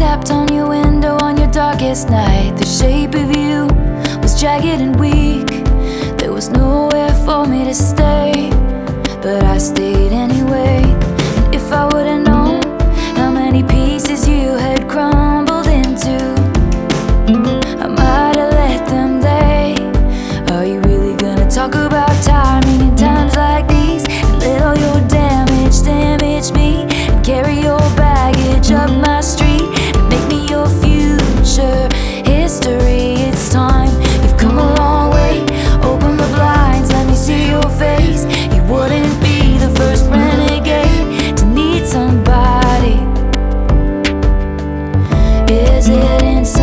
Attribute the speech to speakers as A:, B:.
A: tapped on your window on your darkest night. The shape of you was jagged and weak. There was nowhere for me to stay, but I stayed